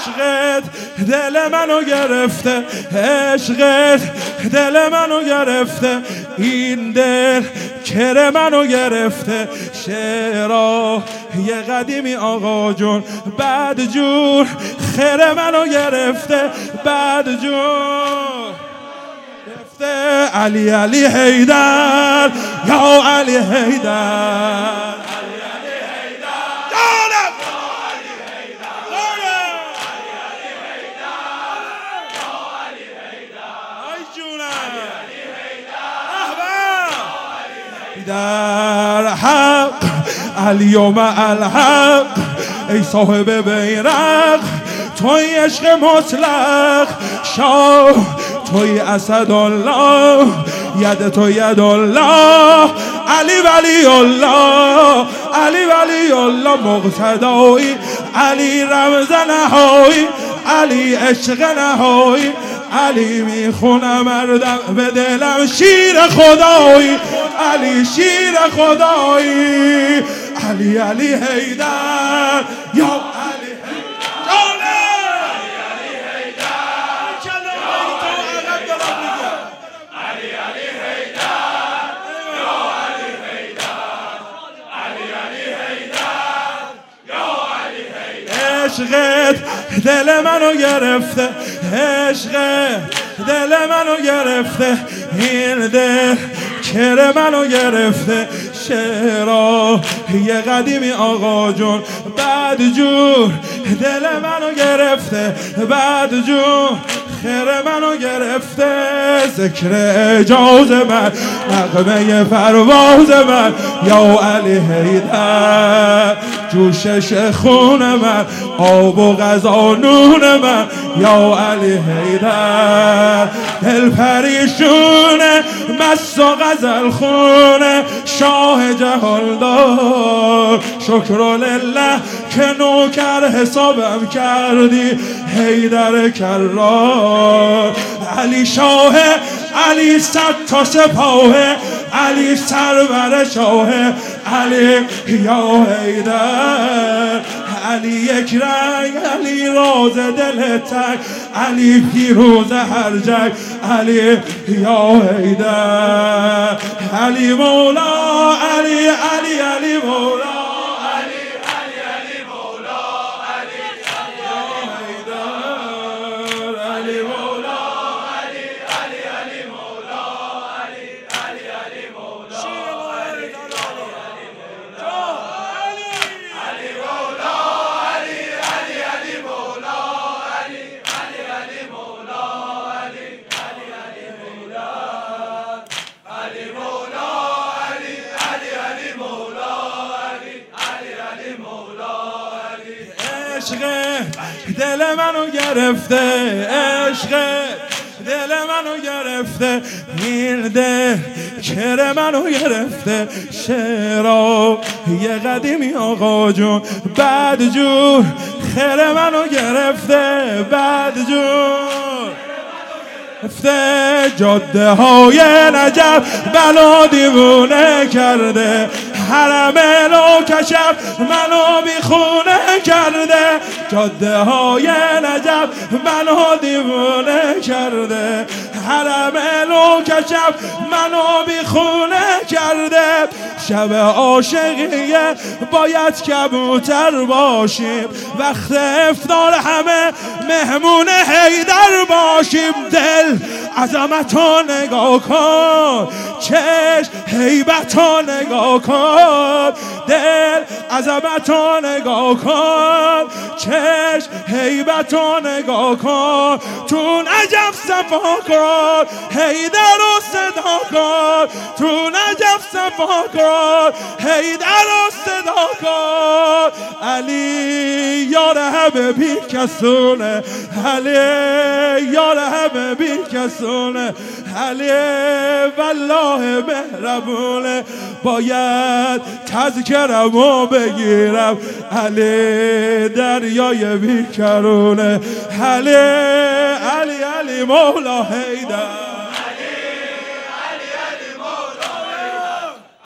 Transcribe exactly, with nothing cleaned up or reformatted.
عشقت دل منو گرفته، عشقت دل منو گرفته، این دل کر منو گرفته. شعرها یه قدیمی آقا جون بعد جور خیر منو گرفته، بعد جور گرفته. علی علی حیدر، یا علی حیدر، در حق علی و مع الحق، ای صاحب بیرق توی عشق مطلق، شاه توی اسد الله، ید تو ید الله، علی ولی الله، علی ولی الله مقتدایی، علی رمز نهایی، علی عشق نهایی، علی میخونم مردم به دلم شیر خدایی، علی شیر خدایی. علی علی حیدر، یا علی حیدر، علی علی حیدر، یا علی حیدر، علی علی حیدر، یا علی حیدر. عشقت دل منو گرفته، عشقت دل منو گرفته، این دل کر منو گرفته. شعرها یه قدیمی آقا جون بعد جور دل منو گرفته، بعد جور خیر منو گرفته. ذکر اجاز من، نغمه پرواز من، یا علی حیدر جوشش خون من، آب و غذا نون من، یا علی حیدر. دل پریشونه مست و غزل خونه، شاه جهاندار شکر لله که نوکر حسابم کردی، حیدر کرار. علی شاه، علی صد تا سپاه، علی سرور شاه، علی یا حیدر. علی یک رنگ، علی راز دل تنگ، علی پیروز هر جنگ، علی یا حیدر. علی مولا، علی علی علی مولا، علی علی علی مولا، علی یا حیدر. علی مولا، علی علی علی مولا، علی علی علی مولا، علی علی مولا، علی مولا، علی علی علی مولا، علی علی علی مولا، علی علی علی مولا، علی مولا، علی علی علی مولا، علی علی علی مولا، علی. عشق دل منو گرفته، عشق دل منو گرفته، این دل کر منو گرفته. شعرها یه قدیمی آقا جون بعد جور خیر منو گرفته، بعد جور گرفته. جاده های نجف بلا دیوونه کرده، حرم لو کشف منو بیخونه کرده. جاده های نجف منو دیوونه کرده، حرم لو کشف منو بیخونه کرده. شب عاشقیه باید کبوتر باشیم، وقت افطار همه مهمون حیدر باشیم. دل عظمتو نگاه کن، چشم هیبتو نگاه کن، دل عظمتو نگاه کن، چشم هیبتو نگاه کن. تو نجف صفا کن، حیدر رو صدا کن، تو نجف صفا کن، حیدر رو صدا کن. علی یار همه بی کسونه، علی یار همه بی کسونه، علی والله مهربونه. باید تذکرمو بگیرم، علی دریای بیکرونه، علی علی علی مولا حیدر.